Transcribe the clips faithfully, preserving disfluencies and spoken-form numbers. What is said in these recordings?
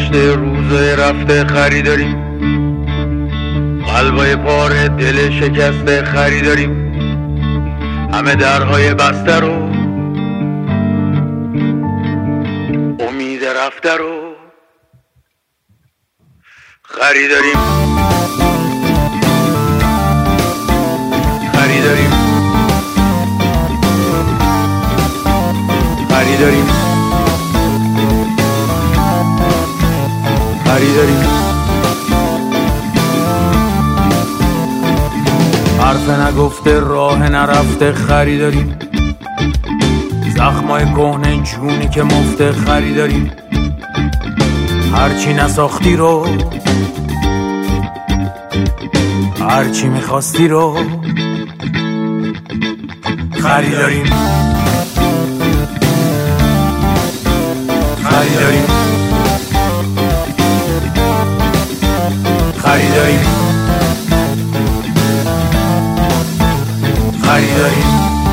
گذشته روزای رفته خریداریم، قلبای پاره دل شکسته خریداریم، همه درهای بسته رو امید رفته رو خریداریم خریداریم خریداریم خریداریم حرف نگفته راه نرفته خریداریم، زخمای کهنه جونی که مفته خریداریم، هرچی نساختی رو هرچی میخواستی رو خریداریم خریداریم خریداریم خریداریم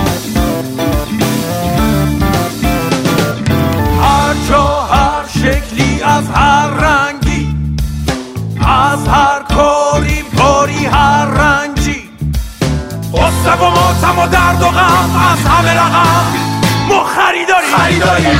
هر جا هر شکلی از هر رنگی، از هر کاری باری هر رنجی، غصه و ماتم و درد و غم از همه رقم ما خریداریم خریداریم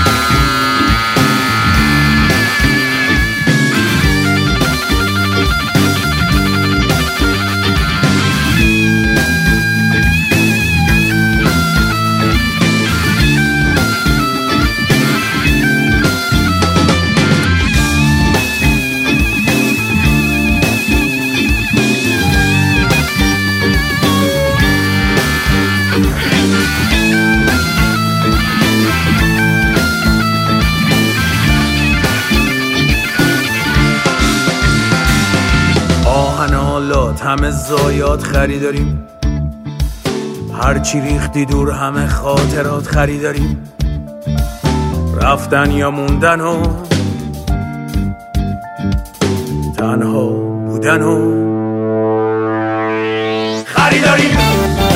همه زایات خریداریم، هرچی ریختی دور همه خاطرات خریداریم، رفتن یا موندن و تنها بودن و خریداریم